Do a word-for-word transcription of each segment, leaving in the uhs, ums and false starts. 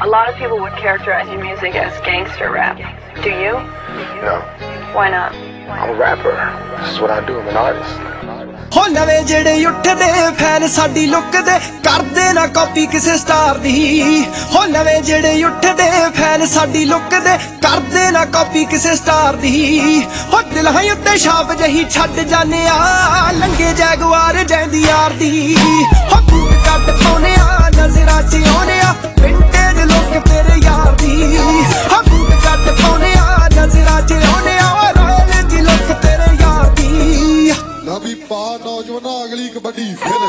A lot of people would characterize your music as gangster rap. Do you? No. Why not? I'm a rapper. That's what I do. I'm an artist. ਹੋ ਨਵੇਂ ਜਿਹੜੇ ਉੱਠਦੇ fan ਸਾਡੀ look ਦੇ ਕਰਦੇ ਨਾ copy ਕਿਸੇ star ਦੀ ਹੋ ਨਵੇਂ ਜਿਹੜੇ ਉੱਠਦੇ ਫੈਨ ਸਾਡੀ ਲੁੱਕ ਦੇ ਕਰਦੇ ਨਾ ਕਾਪੀ ਕਿਸੇ ਸਟਾਰ ਦੀ ਹੋ ਦਿਲਾਂ ਉੱਤੇ ਛਾਪ ਜਹੀ ਛੱਡ ਜਾਨੇ ਆ ਲੰਗੇ ਜੈਗਵਾਰ ਜੈਂਦੀ ਯਾਰ ਦੀ ਹੋ ਬੂਟ ਕੱਟ ਪਾਉਨੇ ਆ ਨਜ਼ਰਾਂ 'ਚ ਆਉਨੇ ਆ ਵਿੰਟੇਜ ਲੁੱਕ ਤੇਰੇ ਯਾਰ ਦੀ ਹੋ ਬੂਟ ਕੱਟ ਪਾਉਨੇ ਆ ਨਜ਼ਰਾਂ 'ਚ ਆਉਨੇ ਆ ਰਾਇਲ ਦੀ ਲੁੱਕ ਤੇਰੇ ਯਾਰ ਦੀ ਨਾ ਵੀ ਪਾ ਨੌਜਵਾਨਾਂ ਅਗਲੀ ਕਬੱਡੀ ਫਿਰ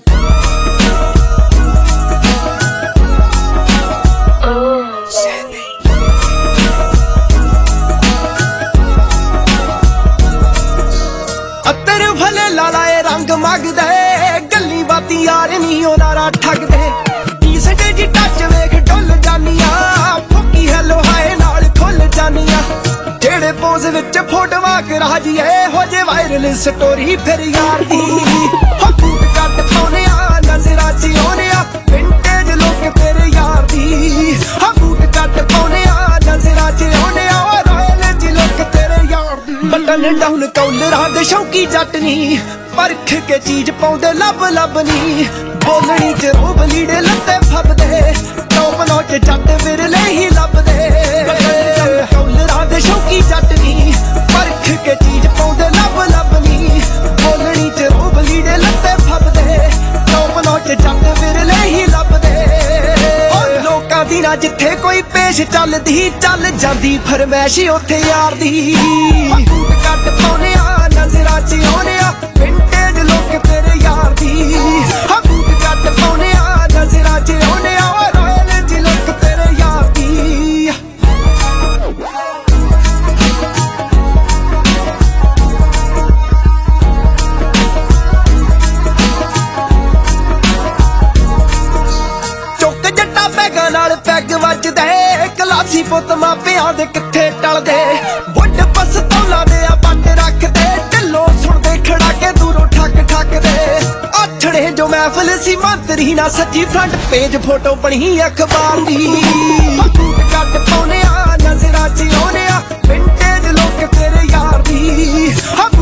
ਅਤਰ ਭਲੇ ਲਾਲਾਏ ਰੰਗ ਮੰਗਦੇ ਗੱਲੀ ਬਾਤੀ ਯਾਰ ਨਹੀਂ ਉਹ ਨਾਰਾ ਠੱਗਦੇ ਡੀਸੈਂਟ ਜੀ ਟੱਚ ਵੇਖ ਡੁੱਲ ਜਾਨੀਆਂ ਫੁੱਕੀ ਹੈਲੋ ਹਾਏ ਨਾਲ ਖੁੱਲ ਜਾਨੀਆਂ ਜਿਹੜੇ ਪੋਜ਼ ਵਿੱਚ ਫੋਟੋਆਂ ਕਰਾ ਜੀਏ ਹੋ ਜੇ ਵਾਇਰਲ ਸਟੋਰੀ ਫਿਰ ਯਾਰ ਦੀ ਹੋ ਬੂਟ ਕੱਟ ਪਾਉਨੇ ਆ ਨਜ਼ਰਾਂ 'ਚ ਆਉਨੇ ਆ ਵਿੰਟੇਜ ਲੁੱਕ ਤੇਰੇ ਯਾਰ ਦੀ ਹੋ ਬੂਟ ਕੱਟ ਪਾਉਨੇ ਆ ਨਜ਼ਰਾਂ 'ਚ ਆਉਨੇ ਆ ਰਾਇਲ ਜੀ ਲੁੱਕ ਤੇਰੇ ਯਾਰ ਦੀ ਬਟਨ ਡਾਊਨ ਕੌਲਰਾਂ ਦੇ ਸ਼ੌਕੀ ਜੱਟ ਨੀ ਪਰਖ ਕੇ ਚੀਜ਼ ਪਾਉਂਦੇ ਲੱਭ ਲੱਭ ਨੀ ਬੋਲਣੀ 'ਚ ਰੋਬ ਲੀੜੇ ਲੱਤੇ ਫੱਬਦੇ ਟੋਪ ਨੋਚ ਜੱਟ ਵਿਰਲੇ ਹੀ ਲੱਭਦੇ ਕੌਲਰਾਂ ਦੇ ਸ਼ੌਕੀ ਜੱਟ ਨੀ ਪਰਖ ਕੇ ਚੀਜ਼ ਪਾਉਂਦੇ ਲੱਭ ਲੱਭ ਨੀ ਬੋਲਣੀ 'ਚ ਰੋਬ ਲੀੜੇ ਲੱਤੇ ਫੱਬਦੇ ਟੋਪ ਨੋਚ ਜੱਟ ਵਿਰਲੇ ਹੀ ਲੱਭਦੇ ਲੋਕਾਂ ਦੀ ਨਾ ਜਿੱਥੇ ਕੋਈ ਪੇਸ਼ ਚੱਲਦੀ ਚੱਲ ਜਾਂਦੀ ਫਰਮੈਸ਼ ਉੱਥੇ ਯਾਰ ਦੀ ਬੂਟ ਕੱਟ ਪਾਉਨੇ ਆ ਨਜ਼ਰਾਂ 'ਚ ਆਉਨੇ ਆ ਵਿੰਟੇਜ ਲੁੱਕ ਤੇਰੇ ਯਾਰ ਦੀ ਹਾਂ ਬੂਟ ਕੱਟ ਪਾਉਨੇ ਆ ਨਜ਼ਰਾਂ 'ਚ ਆਉਨੇ ਆ ਰਾਇਲ ਜੀ ਲੁੱਕ ਤੇਰੇ ਯਾਰ ਦੀ ਚੁੱਕ ਜੱਟਾ ਪੈਗਾਂ ਨਾਲ ਪੈਗ ਵੱਜਦੇ ਕਲਾਸੀ ਪੁੱਤ ਮਾਪਿਆਂ ਦੇ ਕਿੱਥੇ ਟਲਦੇ ਵੱਡ ਪਸਤੌਲਾਂ ਦੇ ਆ ਬੰਦ ਰੱਖਦੇ ਢਿੱਲੋਂ ਸੁਣਦੇ ਖੜਾ ਕੇ ਦੂਰੋਂ ਠੱਕ ਠੱਕਦੇ ਆਥੜੇ ਜੋ ਮਹਿਫਲ ਸੀ ਮੰਤਰੀ ਨਾ ਸੱਜੀ ਫਰੰਟ ਪੇਜ ਫੋਟੋ ਬਣੀ ਅਖਬਾਰ ਦੀ ਬੂਟ ਕੱਟ ਪਾਉਨੇ ਆ ਨਜ਼ਰਾਂ 'ਚ ਆਉਨੇ ਆ ਵਿੰਟੇਜ ਲੁੱਕ ਤੇਰੇ ਯਾਰ ਦੀ